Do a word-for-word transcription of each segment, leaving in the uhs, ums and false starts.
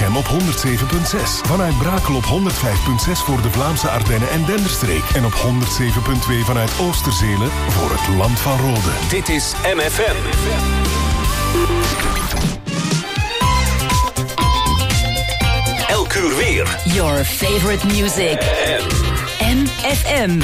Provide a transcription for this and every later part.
M op honderd zeven punt zes. Vanuit Brakel op honderd vijf punt zes voor de Vlaamse Ardennen en Denderstreek. En op honderd zeven punt twee vanuit Oosterzelen voor het Land van Rode. Dit is M F M. Elk uur weer. Your favorite music. M F M.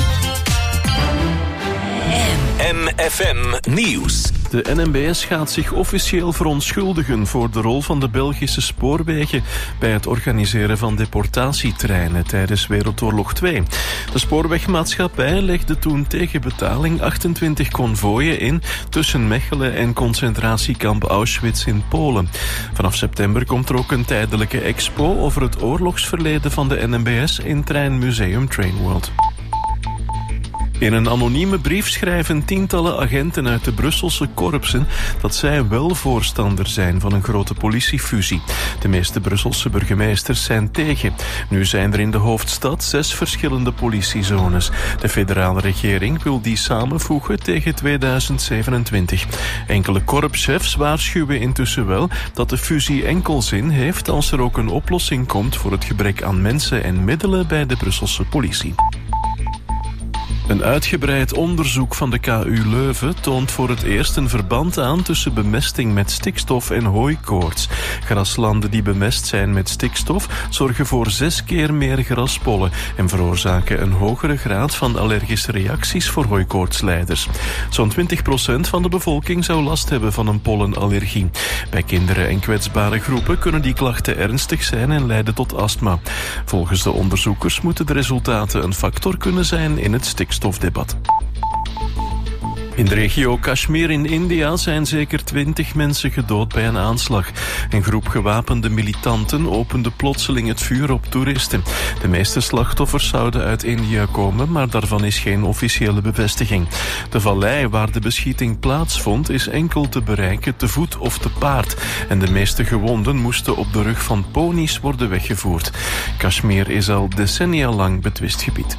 M F M Nieuws. De N M B S gaat zich officieel verontschuldigen voor de rol van de Belgische spoorwegen bij het organiseren van deportatietreinen tijdens Wereldoorlog twee. De spoorwegmaatschappij legde toen tegen betaling achtentwintig konvooien in tussen Mechelen en concentratiekamp Auschwitz in Polen. Vanaf september komt er ook een tijdelijke expo over het oorlogsverleden van de N M B S in Treinmuseum Trainworld. In een anonieme brief schrijven tientallen agenten uit de Brusselse korpsen dat zij wel voorstander zijn van een grote politiefusie. De meeste Brusselse burgemeesters zijn tegen. Nu zijn er in de hoofdstad zes verschillende politiezones. De federale regering wil die samenvoegen tegen tweeduizend zevenentwintig. Enkele korpschefs waarschuwen intussen wel dat de fusie enkel zin heeft als er ook een oplossing komt voor het gebrek aan mensen en middelen bij de Brusselse politie. Een uitgebreid onderzoek van de K U Leuven toont voor het eerst een verband aan tussen bemesting met stikstof en hooikoorts. Graslanden die bemest zijn met stikstof zorgen voor zes keer meer graspollen en veroorzaken een hogere graad van allergische reacties voor hooikoortslijders. Zo'n twintig procent van de bevolking zou last hebben van een pollenallergie. Bij kinderen en kwetsbare groepen kunnen die klachten ernstig zijn en leiden tot astma. Volgens de onderzoekers moeten de resultaten een factor kunnen zijn in het stikstof. Stofdebat. In de regio Kashmir in India zijn zeker twintig mensen gedood bij een aanslag. Een groep gewapende militanten opende plotseling het vuur op toeristen. De meeste slachtoffers zouden uit India komen, maar daarvan is geen officiële bevestiging. De vallei waar de beschieting plaatsvond is enkel te bereiken te voet of te paard. En de meeste gewonden moesten op de rug van ponies worden weggevoerd. Kashmir is al decennia lang betwist gebied.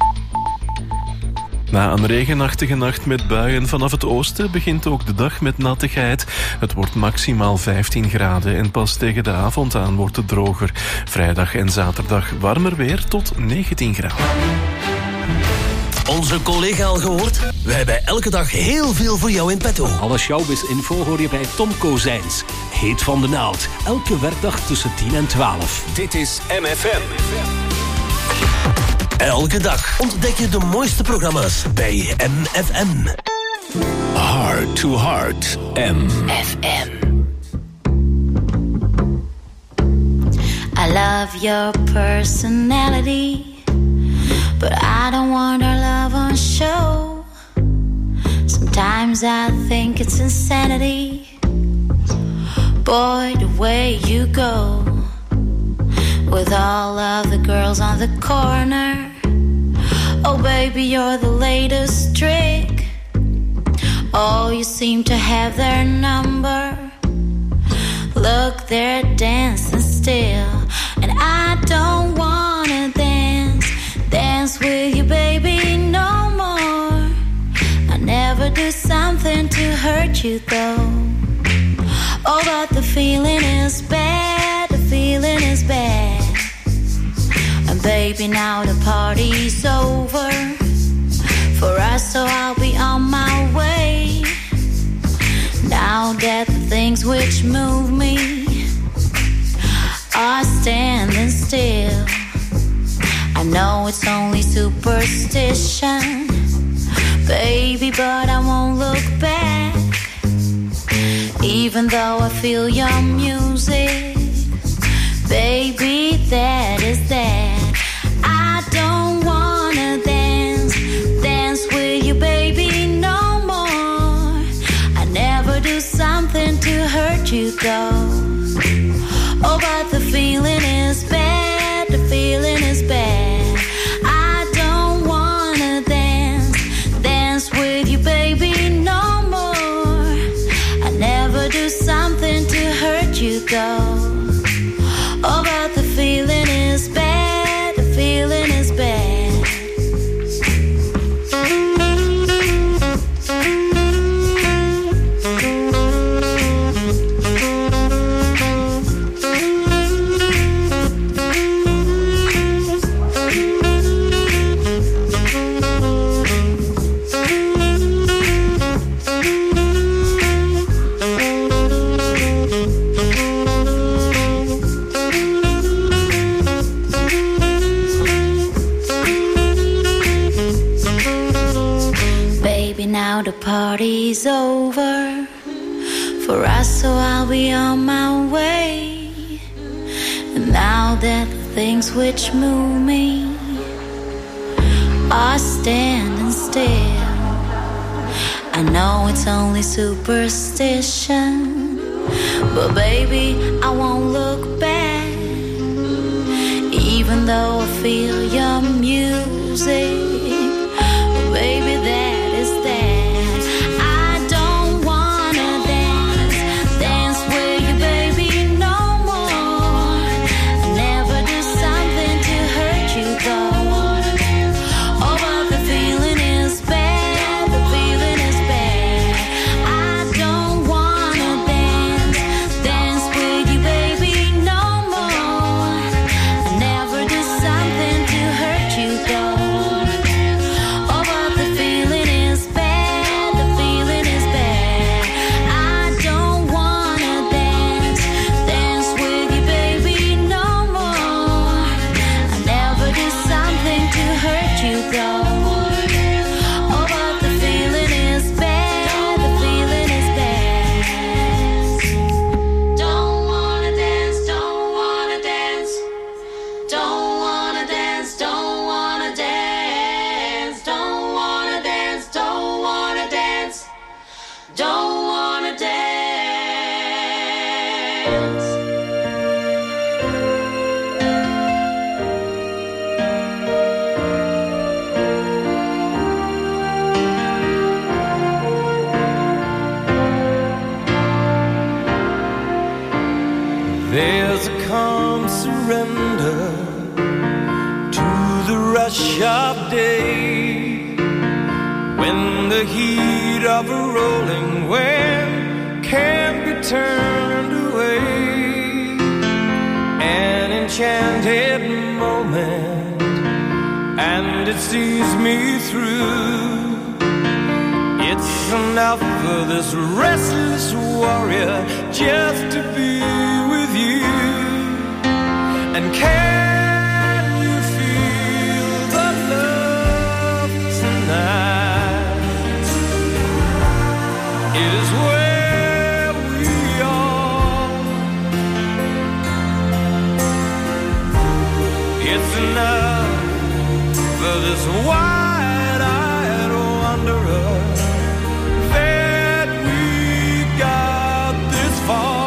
Na een regenachtige nacht met buien vanaf het oosten begint ook de dag met nattigheid. Het wordt maximaal vijftien graden en pas tegen de avond aan wordt het droger. Vrijdag en zaterdag warmer weer tot negentien graden. Onze collega al gehoord? We hebben elke dag heel veel voor jou in petto. Alle showbiz-info hoor je bij Tom Kozijns. Heet van de naald. Elke werkdag tussen tien en twaalf. Dit is M F M. Elke dag ontdek je de mooiste programma's bij M F M. Heart to Heart, M F M. I love your personality, but I don't want our love on show. Sometimes I think it's insanity, boy, the way you go. With all of the girls on the corner, oh baby, you're the latest trick. Oh, you seem to have their number. Look, they're dancing still, and I don't wanna dance, dance with you, baby, no more. I never do something to hurt you, though. Oh, but the feeling is bad, the feeling is bad. And baby, now the party's over for us, so I'll be on my way. Now that the things which move me are standing still, I know it's only superstition, baby, but I won't look back. Even though I feel your music, baby, that is that. I don't wanna dance, dance with you, baby, no more. I never do something to hurt you, though. Oh, but the feeling is bad, the feeling is bad. I don't wanna dance, dance with you, baby, no more. I never do something to hurt you, though. Oh, but the feeling is bad, the feeling is bad. party's over for us, so I'll be on my way. And now that the things which move me are standing still, I know it's only superstition, but baby, I won't look back, even though I feel your music. Baby, that is that. I don't wanna dance, dance with you, baby, no more. I never do something to hurt you, though. Oh, but the feeling is bad, the feeling is bad. I don't wanna dance, dance with you, baby, no more. I never do something to hurt you, though. There's a calm surrender to the rush of day, when the heat of a rolling wave can't be turned away. An enchanted moment, and it sees me through. It's enough for this restless warrior just to be with you. And can you feel the love tonight? It is where we are. It's enough for this wide-eyed wanderer that we got this far.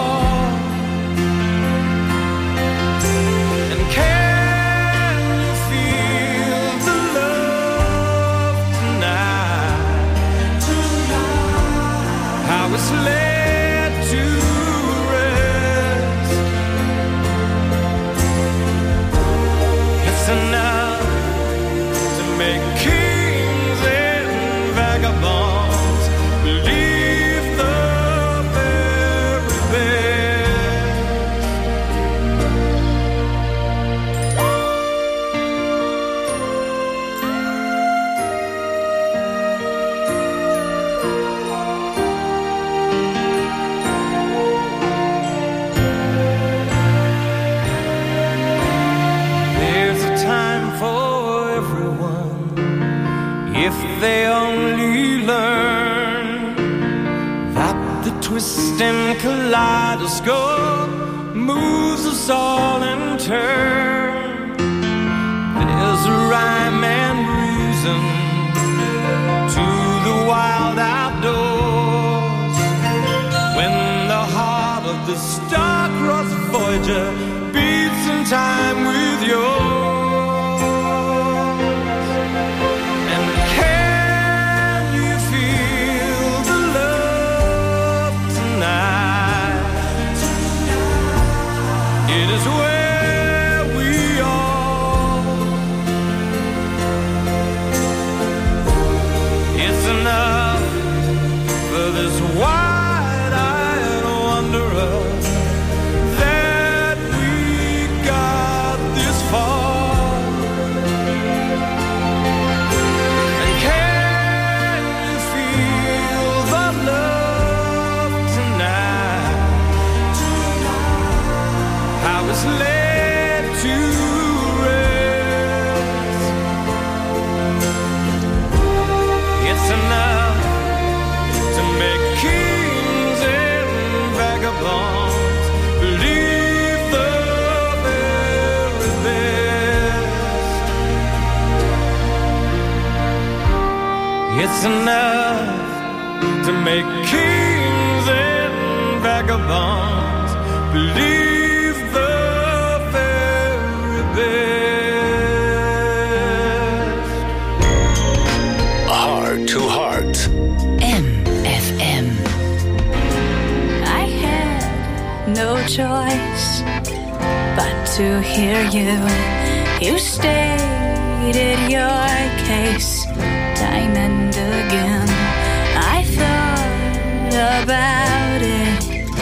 Was led to rest. It's enough to make kings and vagabonds believe the very if they only learn that the twisting kaleidoscope moves us all in turn. There's a rhyme and reason to the wild outdoors, when the heart of the star-crossed Voyager beats in time with yours. Where we are, it's enough for this wide-eyed wanderer that we got this far. And can you feel the love tonight? I was led to rest. It's enough It's enough to make kings and vagabonds believe the very best. Heart to Heart. M F M. I had no choice but to hear you. You stated your case time and again. I thought about it.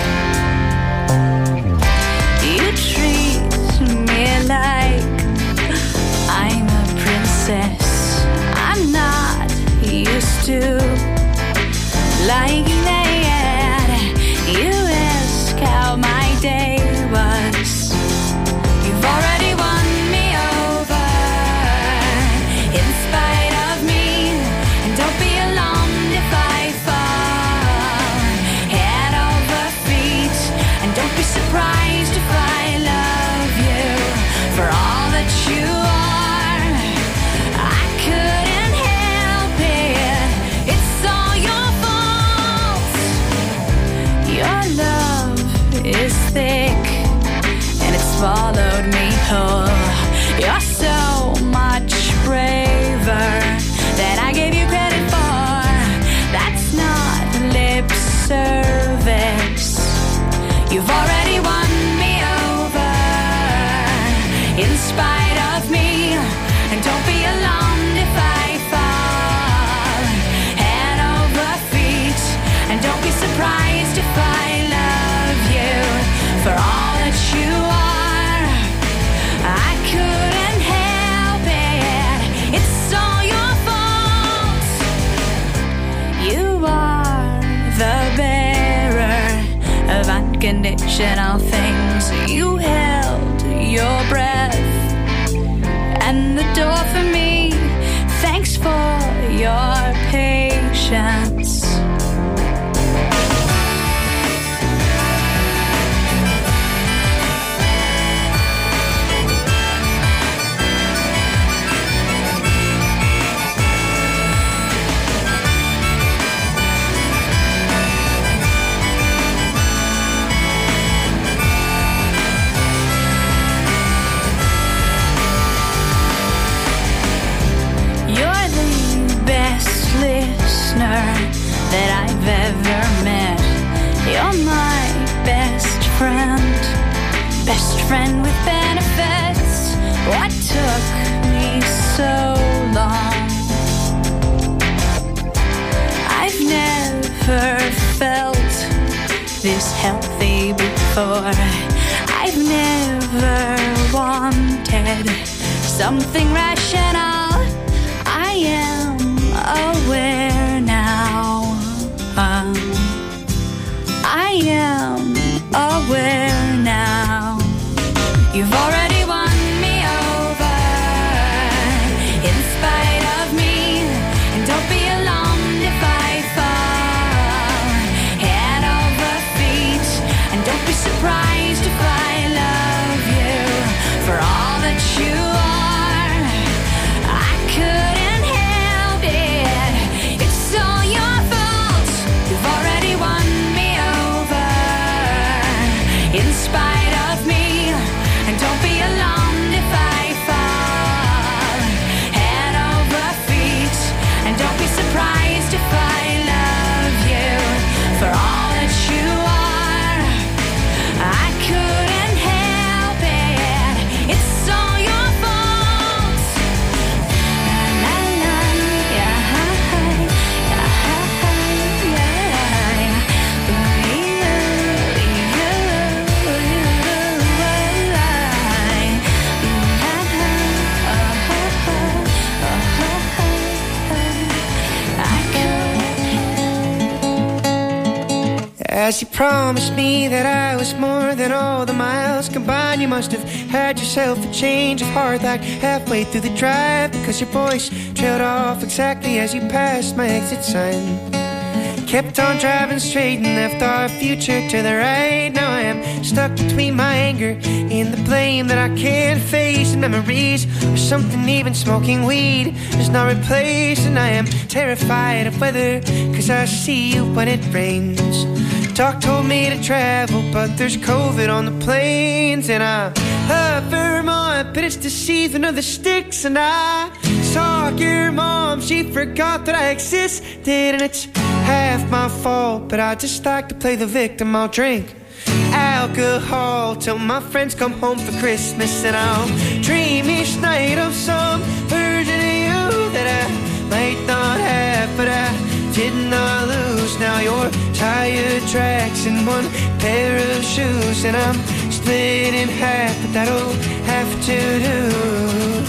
You treat me like I'm a princess. I'm not used to liking that. You ask how my day was. You've already won me over in spite of me. And don't be alarmed if I fall head over feet. And don't be surprised if I love you for all that you are. I couldn't help it. It's all your fault. Your love is thick and it swallowed me whole. You're so much braver than I gave you credit for. That's not lip service. You've already won me over in spite of me. And don't be alarmed if I fall head over feet. And don't be surprised if I love you for all that you are. I couldn't help it. It's all your fault. You are the bearer of unconditional things. You held your breath and the door for me. Thanks for your patience. You're the best listener that I've ever met. You're my best friend, best friend with benefits. What took me so long? I've never felt this healthy before. I've never wanted something rational. I am aware now. Um, I am aware now. You've already won me over in spite of me. And don't be alarmed if I fall head over feet. And don't be surprised if I love you for all that you are. I couldn't help it. It's all your fault. You've already won me over in spite of me. And don't be alarmed if I fall head over feet. And don't be surprised if I love you for all that you are. I couldn't help it. It's all your fault. La, la, yeah, yeah, As you promised me that I was more than all the miles combined, you must have had yourself a change of heart like halfway through the drive, because your voice trailed off exactly as you passed my exit sign. Kept on driving straight and left our future to the right. Now I am stuck between my anger and the blame that I can't face. And memories or something even smoking weed does not replace. And I am terrified of weather, cause I see you when it rains. Doc told me to travel, but there's COVID on the planes. And I love Vermont, but it's the season of the sticks. And I saw your mom, she forgot that I existed. And it's half my fault, but I just like to play the victim. I'll drink alcohol till my friends come home for Christmas. And I'll dream each night of some version of you that I might not have, but I did not lose. Now your tire tracks in one pair of shoes, and I'm split in half, but that'll have to do.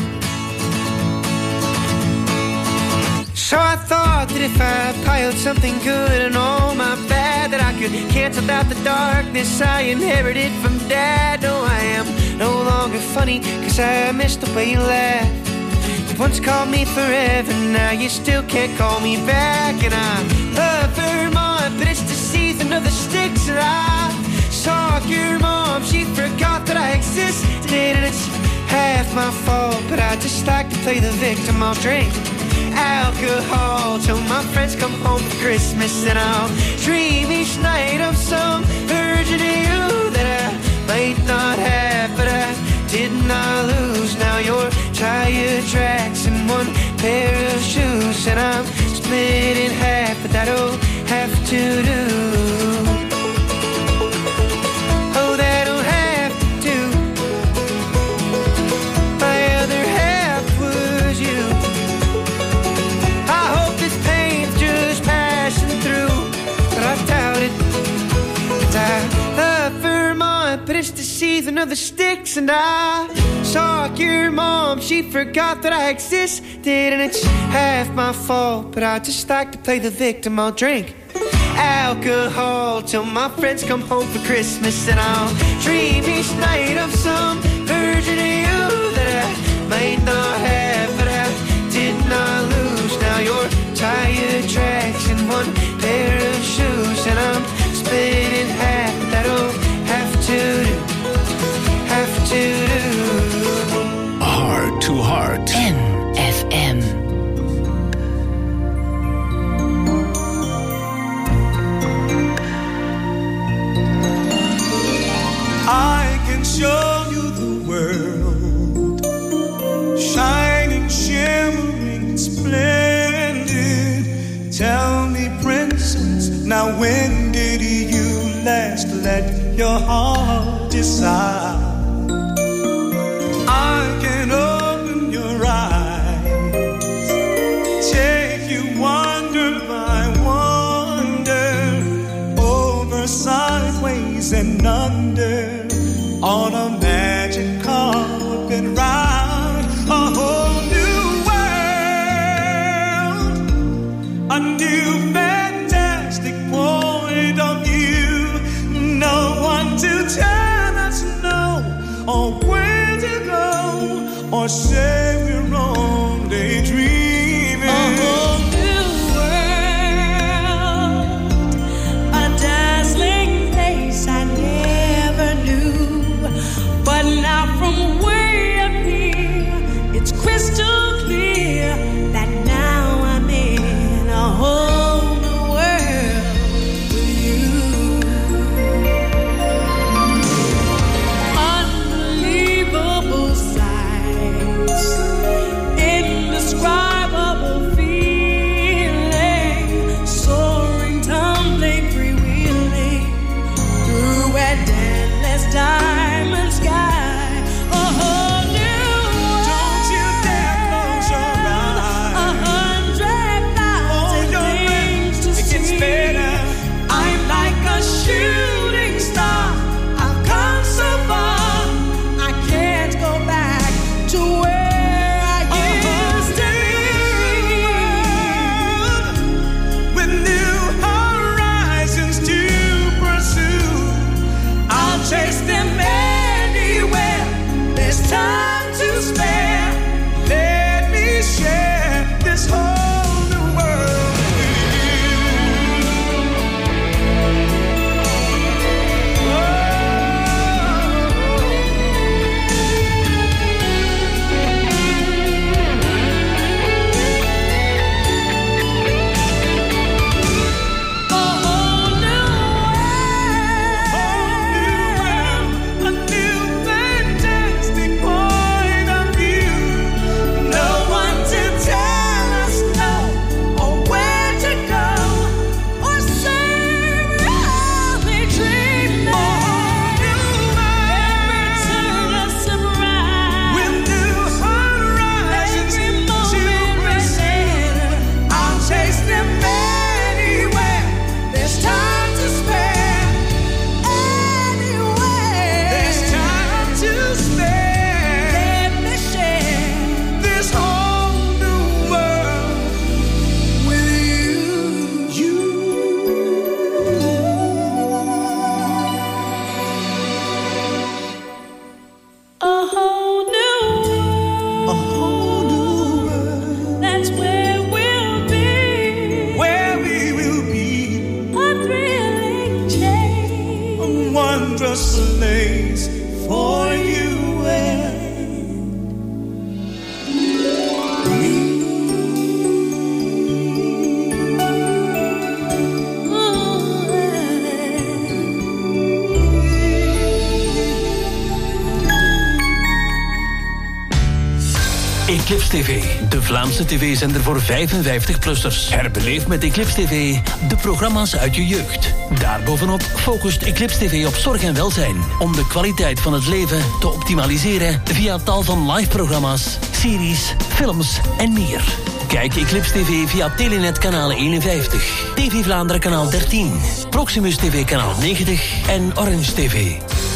So I thought that if I piled something good and all my bad, that I could cancel out the darkness I inherited from Dad. No, I am no longer funny, cause I missed the way you laughed. You once called me forever, now you still can't call me back. And I love Vermont, but it's the season of the sticks. And I saw your mom, she forgot that I existed. And it's half my fault, but I just like to play the victim. I'll drink alcohol till my friends come home for Christmas. And I'll dream each night of some version of you that I might not have, but I did not lose. Now your tire tracks in one pair of shoes, and I'm split in half, but that'll have to do. Oh, that'll have to do. My other half was you. I hope this pain's just passing through, but I doubt it. And I love Vermont, but it's the season of the sticks. And I saw your mom, she forgot that I existed. And it's half my fault, but I just like to play the victim. I'll drink alcohol till my friends come home for Christmas. And I'll dream each night of some version of you that I might not have, but I did not lose. Now your tire tracks in one pair of shoes, and I'm split in half. That'll have to do, have to do. Heart to Heart. M F M. I can show you the world, shining, shimmering, splendid. Tell me, princess, now when did you last let your heart decide? I can open your eyes, take you wonder by wonder, over, sideways, and under, on a magic carpet ride. A whole new world, a new fantastic point of view. No one to tell us no, or where to go, or say we're only dreaming. A whole new world, a dazzling place I never knew. But now from way up here, it's crystal clear that now I'm in a whole new world with you. Unbelievable sights, indescribable feeling, soaring, tumbling, freewheeling through a endless diamond sky. A whole new world. Don't you dare Eclipse T V, de Vlaamse tv-zender voor vijfenvijftig-plussers. Herbeleef met Eclipse T V de programma's uit je jeugd. Daarbovenop focust Eclipse T V op zorg en welzijn, om de kwaliteit van het leven te optimaliseren via tal van live-programma's, series, films en meer. Kijk Eclipse T V via Telenet kanaal eenenvijftig, T V Vlaanderen kanaal dertien, Proximus T V kanaal negentig en Orange T V.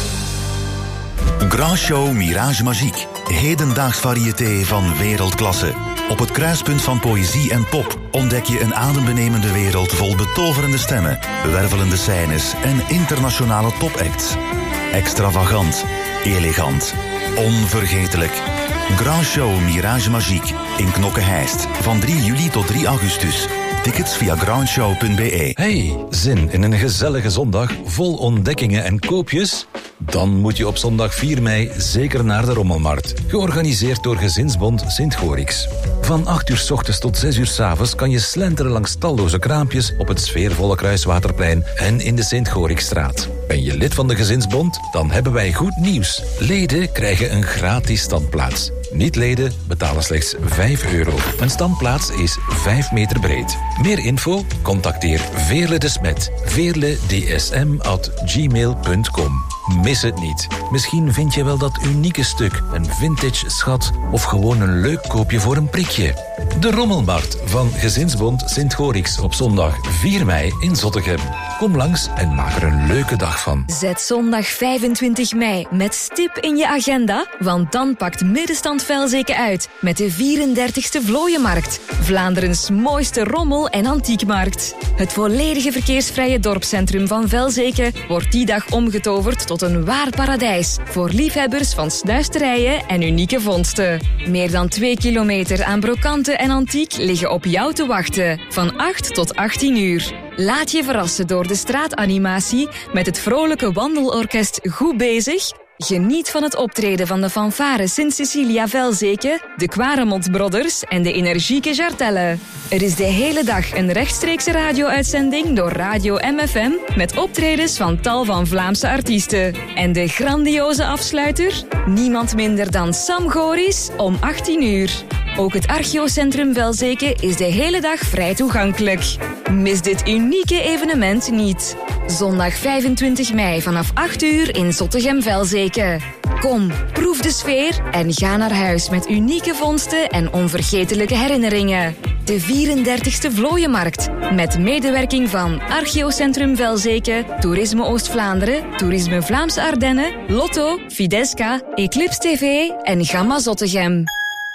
Grand Show Mirage Magique. Hedendaags variété van wereldklasse. Op het kruispunt van poëzie en pop ontdek je een adembenemende wereld vol betoverende stemmen, wervelende scènes en internationale topacts. Extravagant, elegant, onvergetelijk. Grand Show Mirage Magique in Knokke-Heist van drie juli tot drie augustus. Tickets via grandshow punt b e. Hey, zin in een gezellige zondag vol ontdekkingen en koopjes? Dan moet je op zondag vier mei zeker naar de Rommelmarkt. Georganiseerd door Gezinsbond Sint-Gorix. Van acht uur 's ochtends tot zes uur 's avonds kan je slenteren langs talloze kraampjes op het sfeervolle Kruiswaterplein en in de Sint-Gorixstraat. Ben je lid van de Gezinsbond? Dan hebben wij goed nieuws. Leden krijgen een gratis standplaats. Niet-leden betalen slechts vijf euro. Een standplaats is vijf meter breed. Meer info? Contacteer Veerle de Smet. veerle d s m at gmail punt com. Mis het niet. Misschien vind je wel dat unieke stuk, een vintage schat of gewoon een leuk koopje voor een prikje. De Rommelmarkt van Gezinsbond Sint-Gorix op zondag vier mei in Zottegem. Kom langs en maak er een leuke dag van. Zet zondag vijfentwintig mei met stip in je agenda, want dan pakt Middenstand Velzeke uit met de vierendertigste Vlooienmarkt. Vlaanderens mooiste rommel- en antiekmarkt. Het volledige verkeersvrije dorpscentrum van Velzeke wordt die dag omgetoverd tot een waar paradijs voor liefhebbers van snuisterijen en unieke vondsten. Meer dan twee kilometer aan brokanten en antiek liggen op jou te wachten, van acht tot achttien uur. Laat je verrassen door de straatanimatie met het vrolijke wandelorkest Goed Bezig. Geniet van het optreden van de fanfare Sint-Cecilia Velzeke, de Quaremont Brothers en de energieke Jartelle. Er is de hele dag een rechtstreekse radio-uitzending door Radio M F M met optredens van tal van Vlaamse artiesten. En de grandioze afsluiter? Niemand minder dan Sam Goris om achttien uur. Ook het Archeocentrum Velzeke is de hele dag vrij toegankelijk. Mis dit unieke evenement niet. Zondag vijfentwintig mei vanaf acht uur in Zottegem-Velzeke. Kom, proef de sfeer en ga naar huis met unieke vondsten en onvergetelijke herinneringen. De vierendertigste Vlooienmarkt, met medewerking van Archeocentrum Velzeke, Toerisme Oost-Vlaanderen, Toerisme Vlaamse Ardennen, Lotto, Fidesca, Eclipse T V en Gamma Zottegem.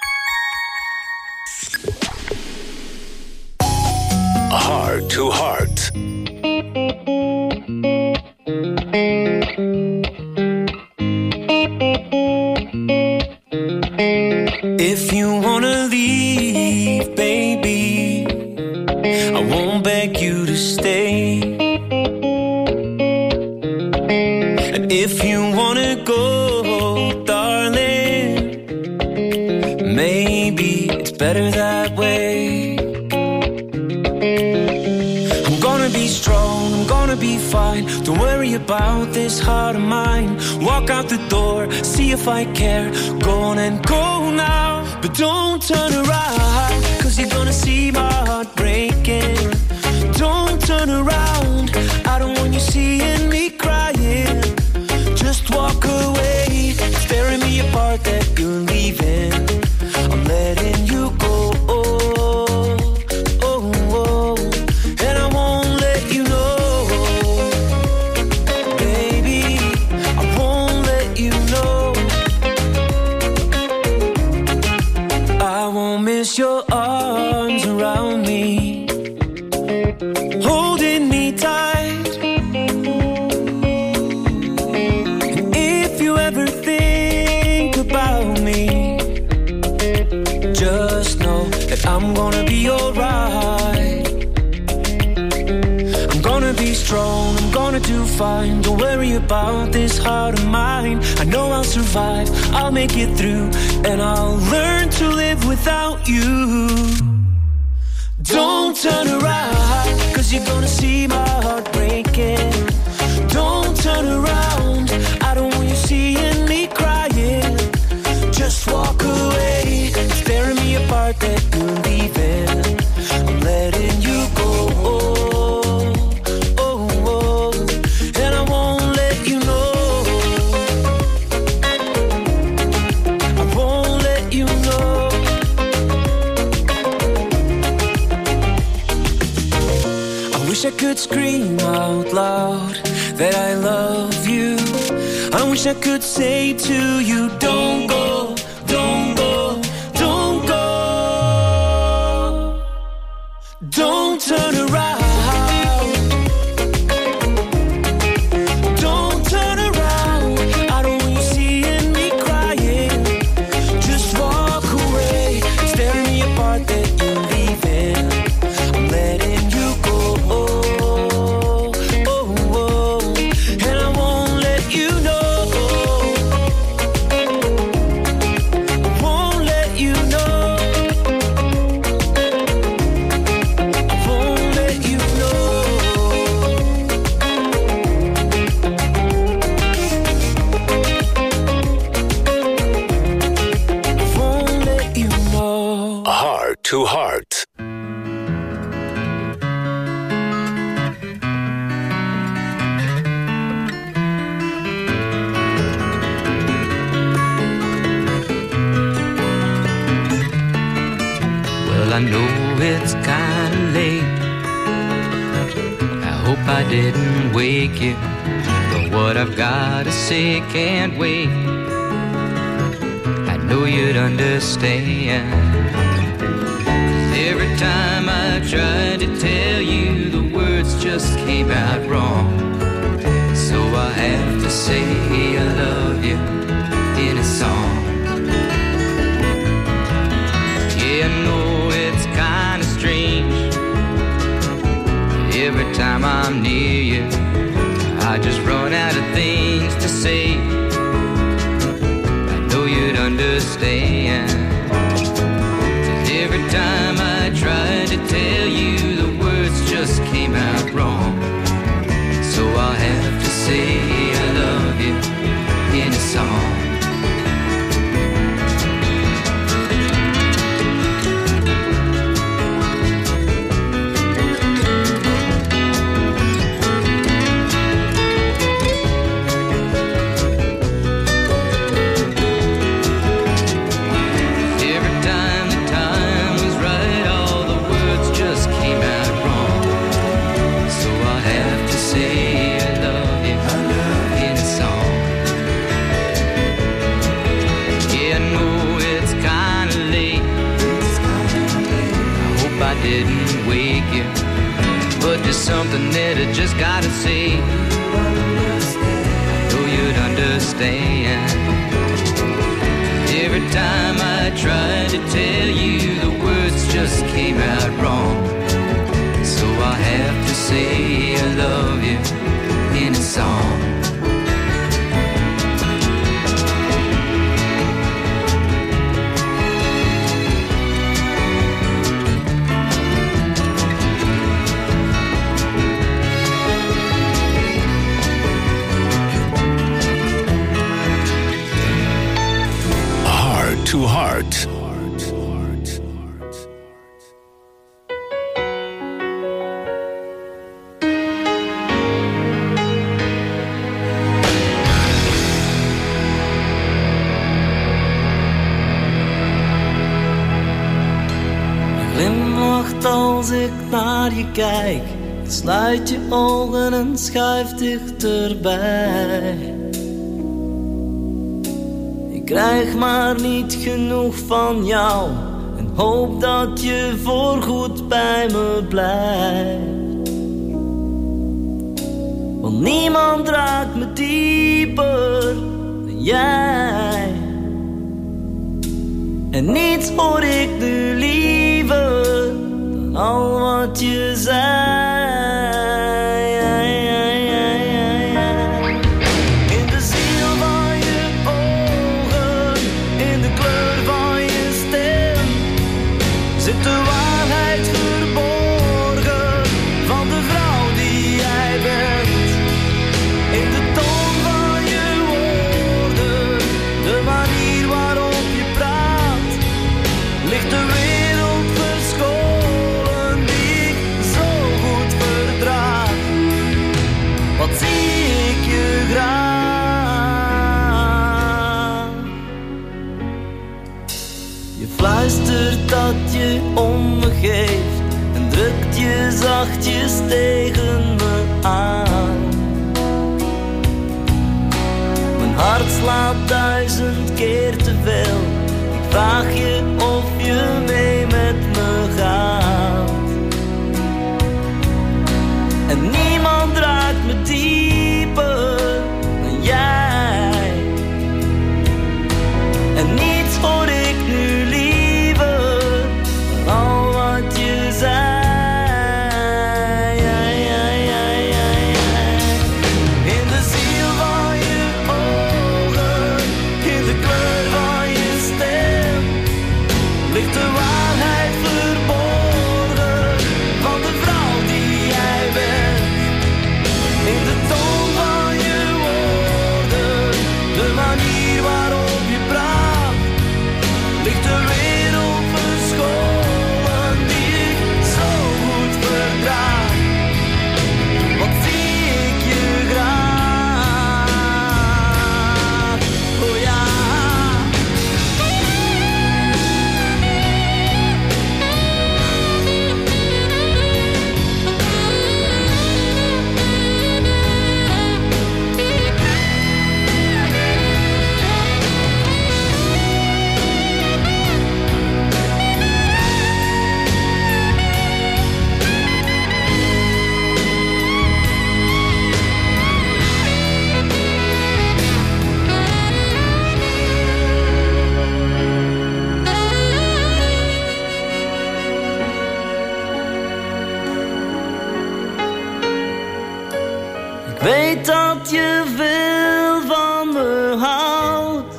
Heart to Heart. If you wanna leave, baby, I won't beg you to stay. And if you wanna go, darling, maybe it's better that way. I'm gonna be strong, I'm gonna be fine. Don't worry about this heart of mine. Walk out the door, see if I care. Go on and go now, but don't turn around, cause you're gonna see my heart breaking. Don't turn around, I don't want you seeing me crying. Just walk away, it's tearing me apart that you're leaving. I'm letting you go. Your arms around me, holding me tight. And if you ever think about me, just know that I'm gonna be alright. I'm gonna be strong, I'm gonna do fine. Don't worry about this heart of mine. I know I'll survive, I'll make it through, and I'll learn to live without you. Don't turn around, cause you're gonna see my heart breaking. Don't turn around, I don't want you seeing me crying. Just walk away, stay apart that you're leaving. I'm letting you go. Oh, oh, and I won't let you know. I won't let you know. I wish I could scream out loud that I love you. I wish I could say to you, don't go, don't go, don't go. Don't turn around. Don't turn around. I don't want you seeing me crying. Just walk away. Tearing me apart that you're leaving. I'm letting you go. To Heart. Well, I know it's kinda late. I hope I didn't wake you, but what I've gotta say can't wait. I know you'd understand. Every time I tried to tell you, the words just came out wrong. So I have to say I love you in a song. Yeah, I know it's kinda strange. Every time I'm near you, I just run out of things to say. I know you'd understand. Every time I tried to tell you, the words just came out wrong. So I'll have to say I love you in a song. Didn't wake you, but there's something that I just gotta say. I know you'd understand. Every time I tried to tell you, the words just came out wrong. So I have to say I love you in a song. To Heart. Glimlacht als ik naar je kijk, sluit je ogen en schuif dichterbij. Ik krijg maar niet genoeg van jou en hoop dat je voorgoed bij me blijft. Want niemand raakt me dieper dan jij. En niets hoor ik nu liever dan al wat je zei. The Je fluistert dat je om me geeft en drukt je zachtjes tegen me aan. Mijn hart slaat duizend keer te veel. Ik vraag je of je mee met me gaat. En niemand raakt me dieper dan jij. En niets hoor ik nu liever dan al wat je zei. In de ziel van je ogen, in de kleur van je stem, ligt de waarheid verborgen van de vrouw die jij bent. In de toon van je woorden, de manier waarop je praat, ligt de wereld verscholen die ik zo goed verdraag. Wat zie ik je graag, oh ja. Ik weet dat je veel van me houdt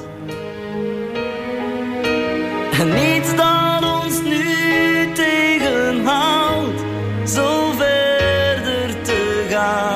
en niets dat ons nu tegenhoudt zo verder te gaan.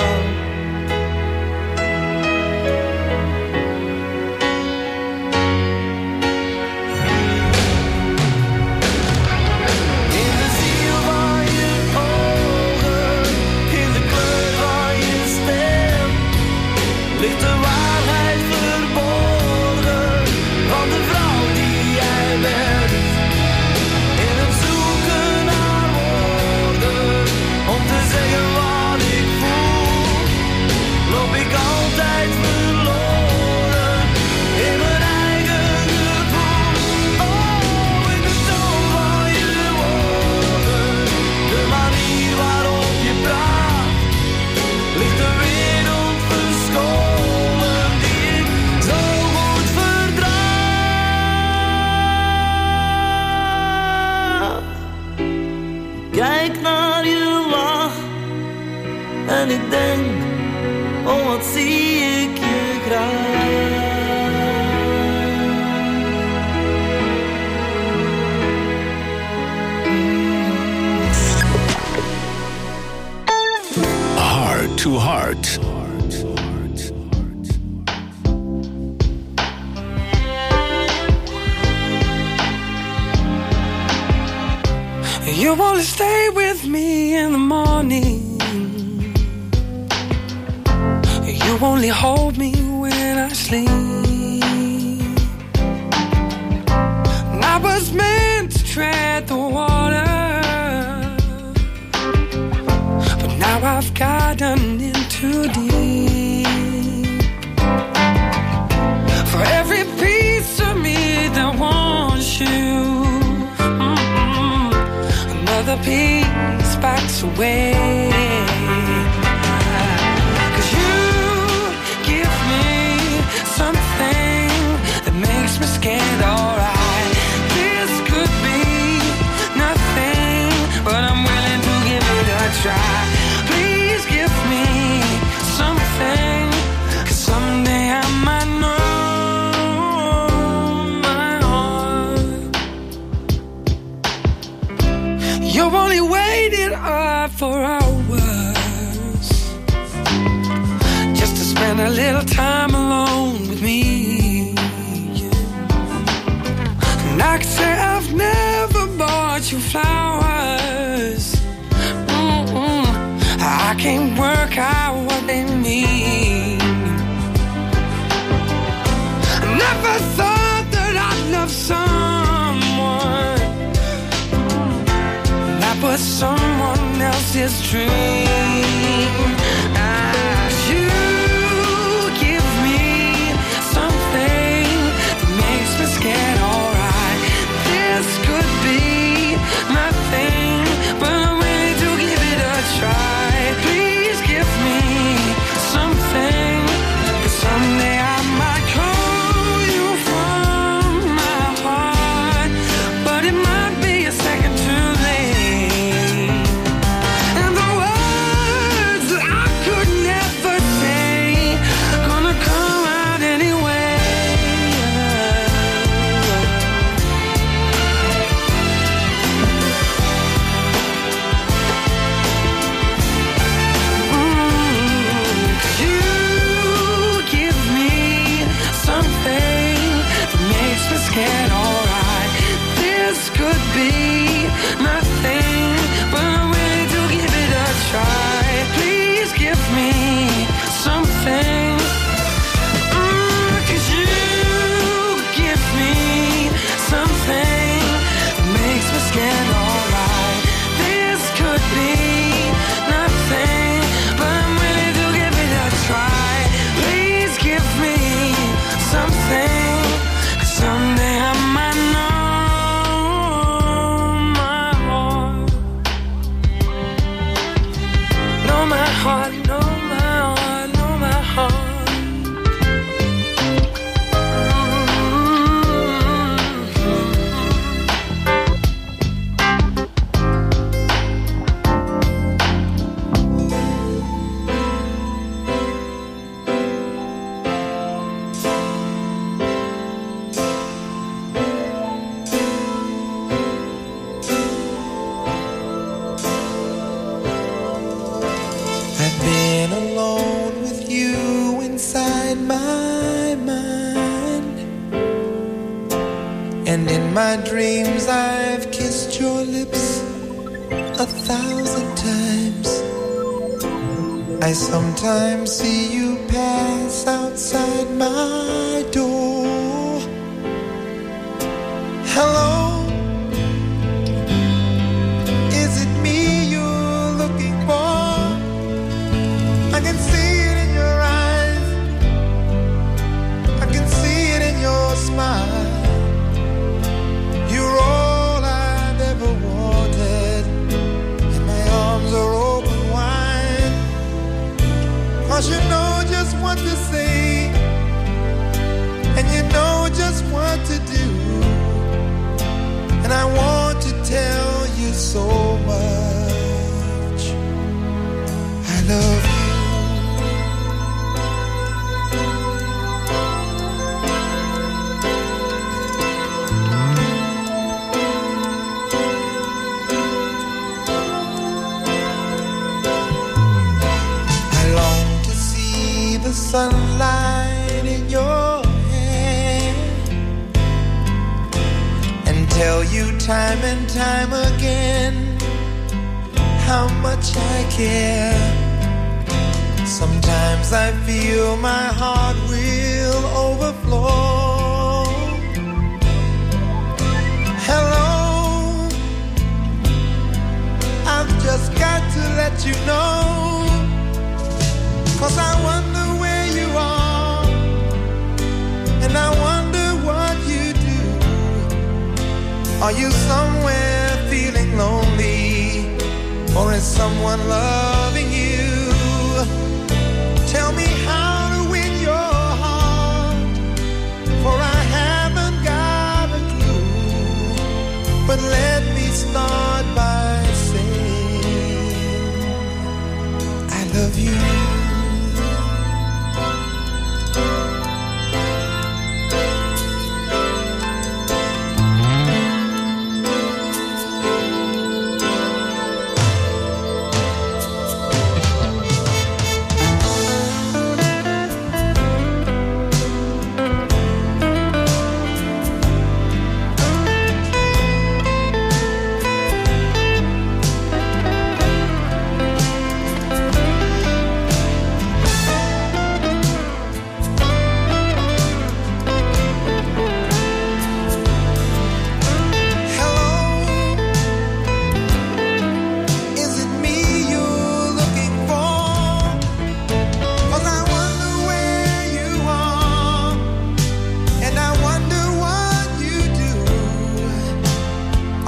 In de ziel van je ogen, in de kleur van je stem, ligt de waarheid verborgen van de vrouw die jij bent. In het zoeken naar woorden om te zeggen wat ik voel, loop ik altijd verloren in mijn eigen gevoel. Oh, in de toon van je woorden, de manier waarop je praat, ligt de wereld verscholen die ik zo goed verdraag. Kijk naar je lach en ik denk, oh wat zie ik je graag. Heart to Heart. You wanna stay with me in the morning. You only hold me when I sleep. And I was meant to tread the water, but now I've gotten in too deep. For every piece of me that wants you, another piece backs away. 'Cause you give me something that makes me scared, alright. This could be nothing, but I'm willing to give it a try. Please give me something, 'cause someday I might know my heart. You only waited up for hours just to spend a little time alone with me. And I could say I've never bought you flowers. Mm-mm. I can't work out what they mean. I never thought that I'd love someone this dream. Ah, you give me something that makes me scared, alright. This could be nothing, but I'm ready to give it a try. Please give me something, 'cause someday I might call you from my heart, but it might be a second too late. And the words that I could never say gonna come out anyway. Mm, 'cause you give me something that makes me scared, alright. This could be nothing, but I'm ready to give it a try. Please give me something. Mm, 'cause you give me something that makes me scared, alright. This could be nothing, but I'm ready to give it a try. Please give me something, 'cause someday I might know my heart. Know my heart, know my heart, know my heart. I've been alone with you inside my mind, and in my dreams I've kissed your lips a thousand times. I sometimes see you pass outside my door. Hello, is it me you're looking for? I can see it in your eyes, I can see it in your smile. You're all I've ever wanted, and my arms are open wide. 'Cause you know just what to say, and you know just what to do. And I want to tell you so much. I love you. I long to see the sunlight in your hair and tell you time and time again how much I care. Sometimes I feel my heart will overflow. Hello, I've just got to let you know, 'cause I wonder where you are, and I wonder what you do. Are you somewhere feeling lonely, or is someone loving you? Tell me how to win your heart, for I haven't got a clue. But let me start by saying I love you.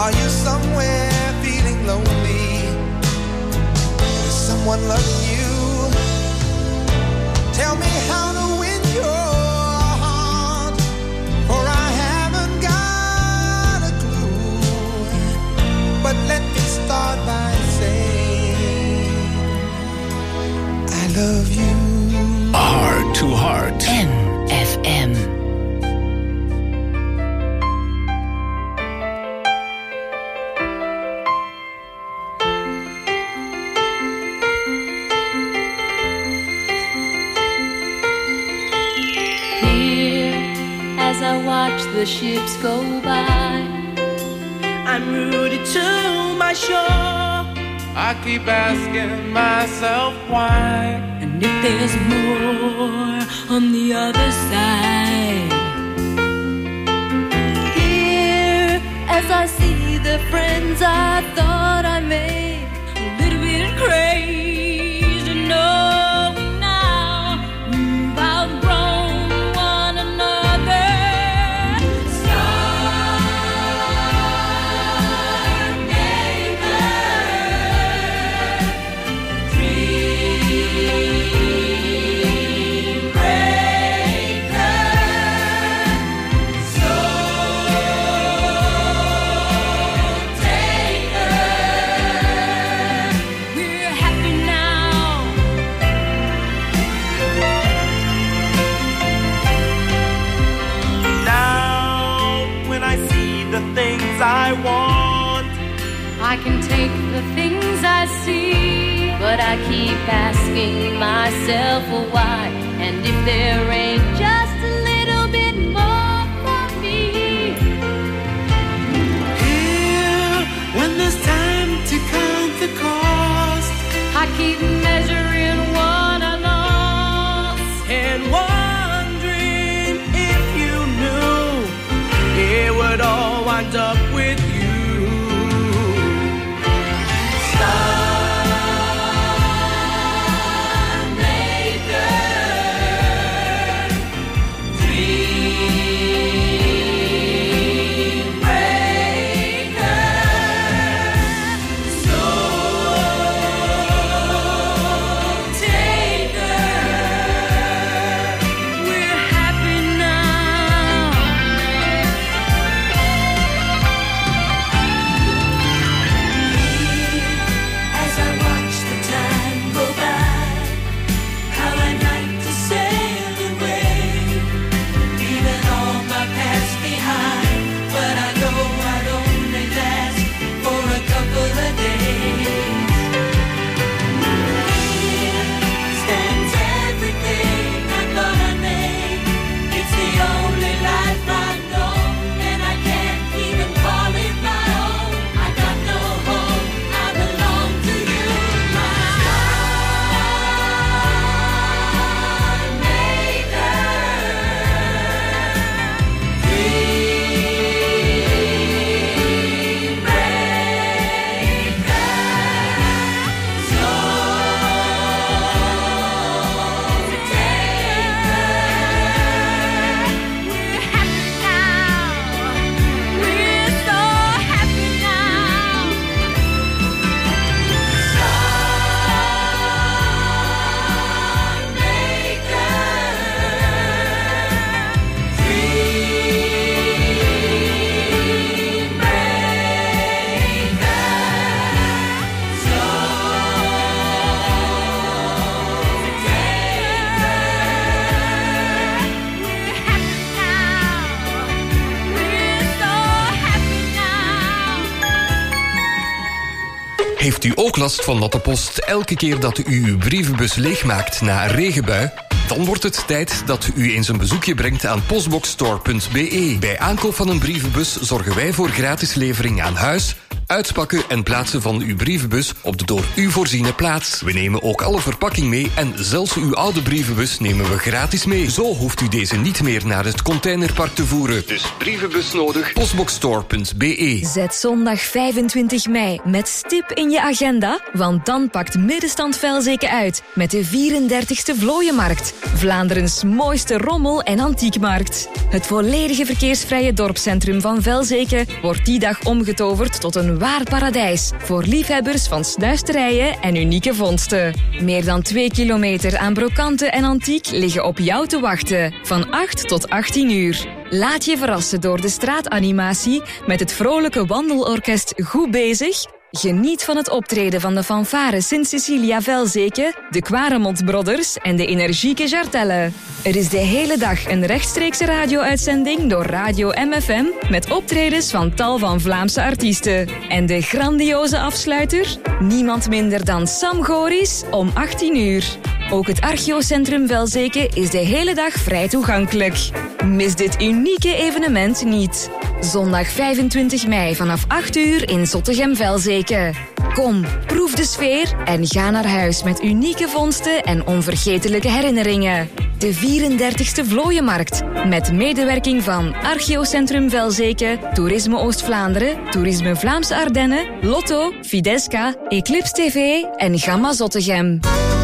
Are you somewhere feeling lonely? Is someone loving you? Tell me how to win your heart, for I haven't got a clue. But let me start by saying I love you. Heart to Heart. M F M. As I watch the ships go by, I'm rooted to my shore. I keep asking myself why. And if there's more on the other side. Here, as I see the friends I thought I made, a little bit crazy, knowing now we've outgrown one another. I want. I can take the things I see, but I keep asking myself why. And if there ain't just a little bit more for me. Here, when there's time to count the cost, I keep measuring what I lost and wondering if you knew it would all wind up with you. Heeft u ook last van natte post elke keer dat u uw brievenbus leegmaakt na een regenbui? Dan wordt het tijd dat u eens een bezoekje brengt aan postboxstore punt be. Bij aankoop van een brievenbus zorgen wij voor gratis levering aan huis, Uitpakken en plaatsen van uw brievenbus op de door u voorziene plaats. We nemen ook alle verpakking mee en zelfs uw oude brievenbus nemen we gratis mee. Zo hoeft u deze niet meer naar het containerpark te voeren. Dus brievenbus nodig, postboxstore punt b e. Zet zondag vijfentwintig mei met stip in je agenda, want dan pakt Middenstand Velzeke uit met de vierendertigste Vlooienmarkt. Vlaanderens mooiste rommel- en antiekmarkt. Het volledige verkeersvrije dorpscentrum van Velzeke wordt die dag omgetoverd tot een waar paradijs voor liefhebbers van snuisterijen en unieke vondsten. Meer dan twee kilometer aan brokanten en antiek liggen op jou te wachten, van acht tot achttien uur. Laat je verrassen door de straatanimatie met het vrolijke wandelorkest Goed Bezig. Geniet van het optreden van de fanfare Sint-Cecilia Velzeke, de Quaremont Brothers en de energieke Jartelle. Er is de hele dag een rechtstreekse radio-uitzending door Radio M F M met optredens van tal van Vlaamse artiesten. En de grandioze afsluiter? Niemand minder dan Sam Goris om achttien uur. Ook het Archeocentrum Velzeke is de hele dag vrij toegankelijk. Mis dit unieke evenement niet. Zondag vijfentwintig mei vanaf acht uur in Zottegem-Velzeke. Kom, proef de sfeer en ga naar huis met unieke vondsten en onvergetelijke herinneringen. De vierendertigste Vlooienmarkt, met medewerking van Archeocentrum Velzeke, Toerisme Oost-Vlaanderen, Toerisme Vlaamse Ardennen, Lotto, Fidesca, Eclipse T V en Gamma Zottegem.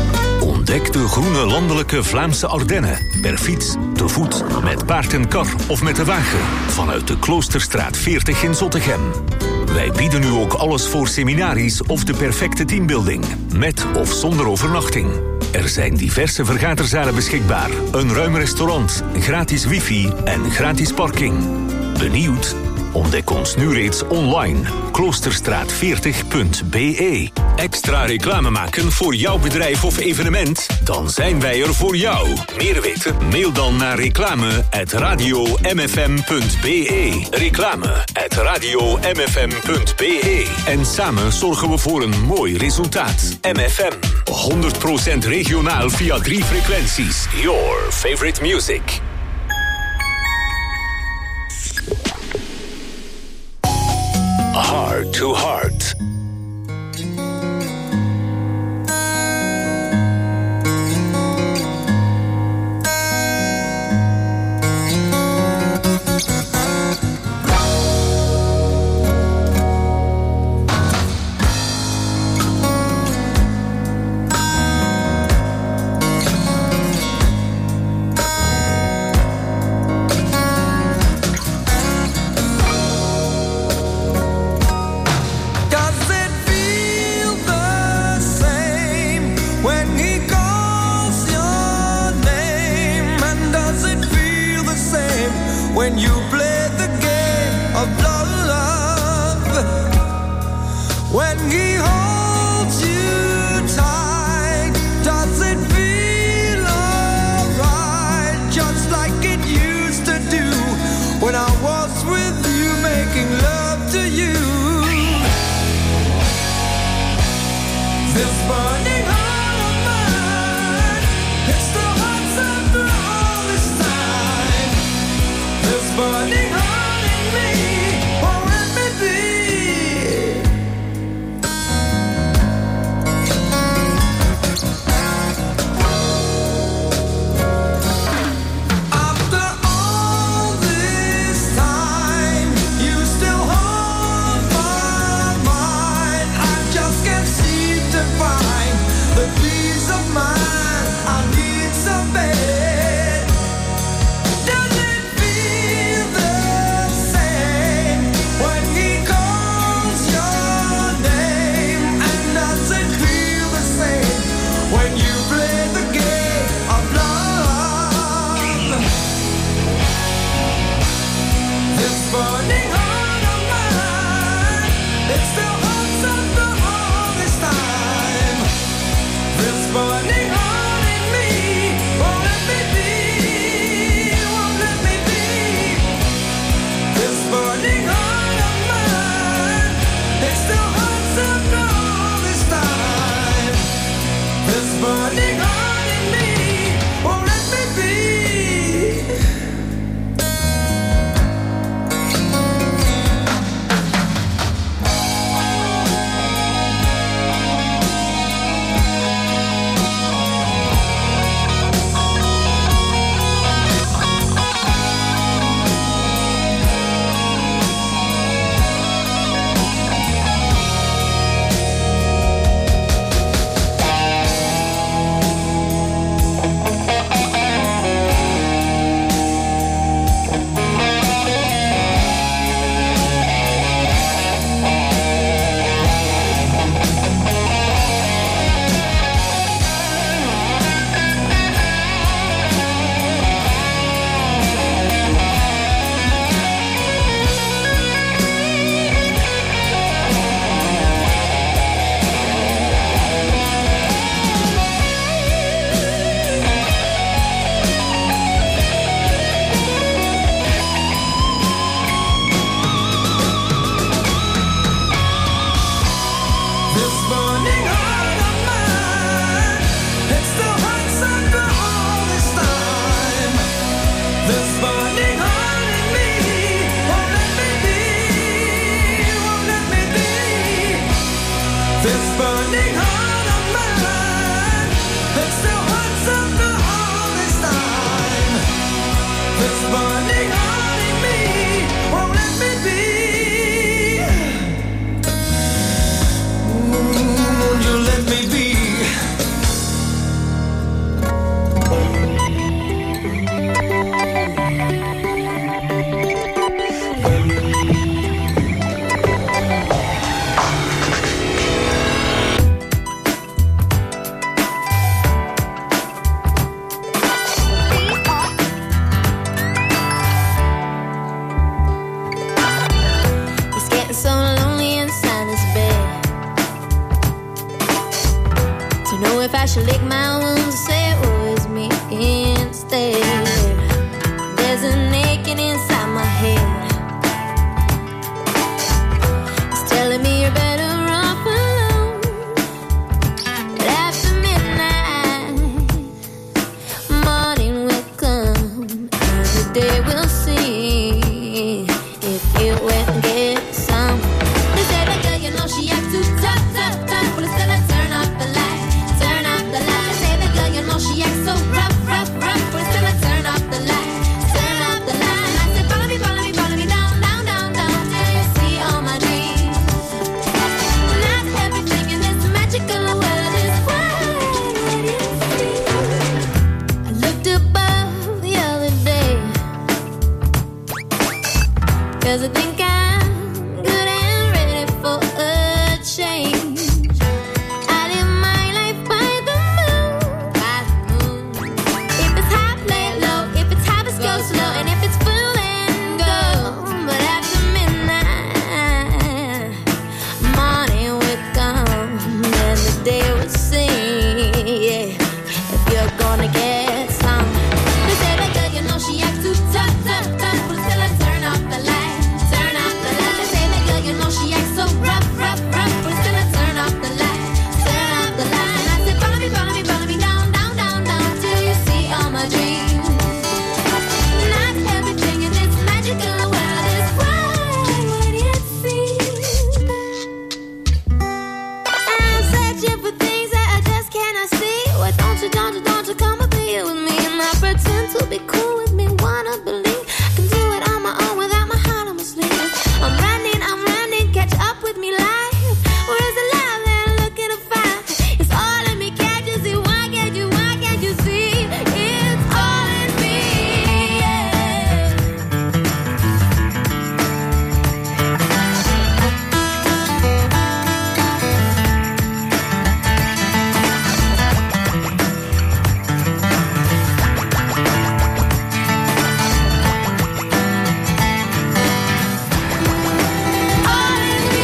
Ontdek de groene landelijke Vlaamse Ardennen. Per fiets, te voet, met paard en kar of met de wagen. Vanuit de Kloosterstraat veertig in Zottegem. Wij bieden u ook alles voor seminaries of de perfecte teambuilding. Met of zonder overnachting. Er zijn diverse vergaderzalen beschikbaar. Een ruim restaurant, gratis wifi en gratis parking. Benieuwd? Ontdek ons nu reeds online. kloosterstraat veertig punt b e. Extra reclame maken voor jouw bedrijf of evenement? Dan zijn wij er voor jou. Meer weten? Mail dan naar reclame at radio m f m punt b e. Reclame at radio m f m punt b e. En samen zorgen we voor een mooi resultaat. M F M. honderd procent regionaal via drie frequenties. Your favorite music. Heart to Heart. When you play the game of love, when he holds you tight, does it feel alright? Just like it used to do when I was with you, making love to you. This burning heart of mine, it's the heart's after all this time. This burning heart in me, won't let me be. she lick my wounds, say it was me instead. There's an aching inside my head. It's telling me you're better off alone. But after midnight, morning will come, and the day will see if you went and get some. They say that girl, you know she acts too tough, tough, tough. But instead I turn off the light, turn off the light. They say that girl, you know she acts so rough, rough, rough. But instead I turn off the light, turn off the light. I said follow me, follow me, follow me down, down, down, down till you see all my dreams. Not everything in this magical world is what it seems. I looked above the other day, 'cause I think I'm good and ready for a change. I live my life by the moon, by the moon. If it's high, play it low. If it's high, let's go slow. And if it's full, then go. But after midnight, morning will come, and the day will sing. Yeah, if you're gonna get some. They say that girl, you know she acts too tough, tough, tough. But still I turn off the light, turn off the light. They say that girl, you know she acts so rough, rough, rough. But still I turn off the light, turn off the light. I said follow me, follow me, follow me down, down, down, down till you see all my dreams. Not everything in this magical world is quite what it seems. I'm searching for things that I just cannot see. Why don't you, don't you, don't you come up here with me and not pretend to be cool with me? Wanna believe I can do it on my own without my heart on my sleeve. I'm running, I'm running, catch up with me live. Where's the love that I'm looking to find? It's all in me, can't you see? Why can't you, why can't you see? It's all in me, yeah. All in me,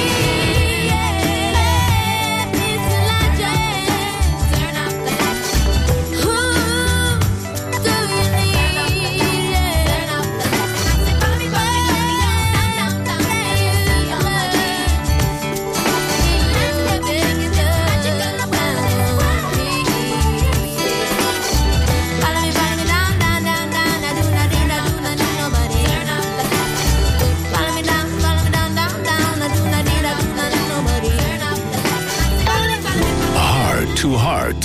yeah. It's electric. Turn off the lights. Who do you need? Yeah. Turn off the lights. I say follow me, follow me, follow me down, down, down, down. You see all my dreams. Everything is magical around me. Follow me, follow me down, down, down, down. I do not need, I do not need nobody. Turn off the lights. Follow me down, follow me down, down, down. I do not need, I do not need nobody. Turn off the lights. Follow me, follow me, follow me. Heart to Heart.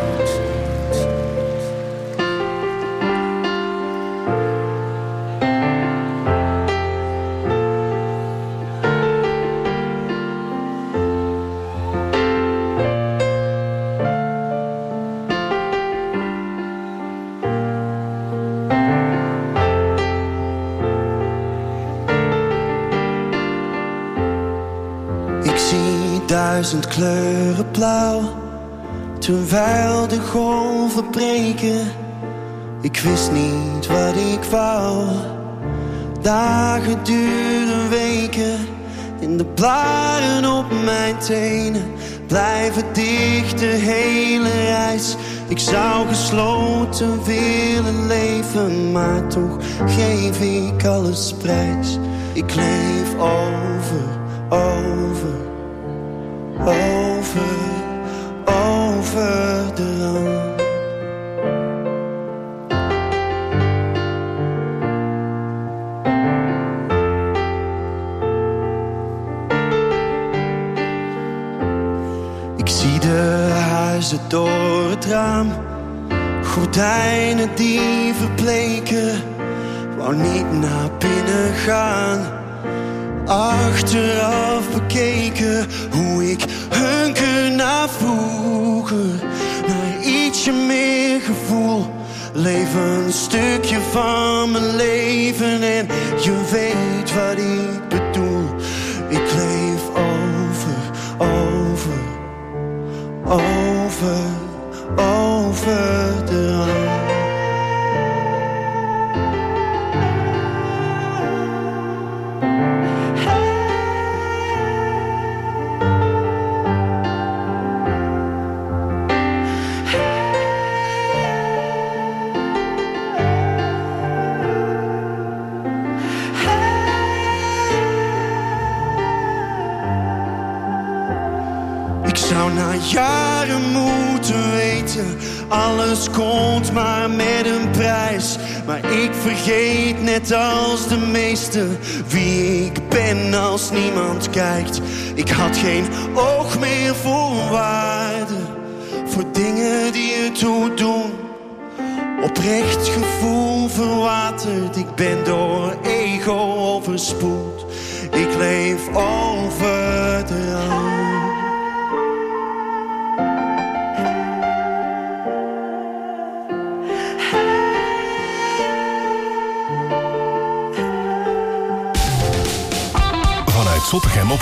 Ik zie duizend kleuren blauw, terwijl de golven breken. Ik wist niet wat ik wou. Dagen duren weken, en de blaren op mijn tenen blijven dicht de hele reis. Ik zou gesloten willen leven, maar toch geef ik alles prijs. Ik leef over, over, over, over de rand. Ik zie de huizen door het raam, gordijnen die verbleken. Wou niet naar binnen gaan, achteraf bekeken hoe ik hunker naar vroeger, naar ietsje meer gevoel. Leef een stukje van mijn leven en je weet wat ik bedoel. Ik leef over, over, over, over de rand. Hey. zou na jaren moeten weten, alles komt maar met een prijs. Maar ik vergeet net als de meesten wie ik ben als niemand kijkt. Ik had geen oog meer voor waarde, voor dingen die ertoe doen. Oprecht gevoel verwaterd, ik ben door ego overspoeld. Ik leef over de rand. Vanuit Zottegem op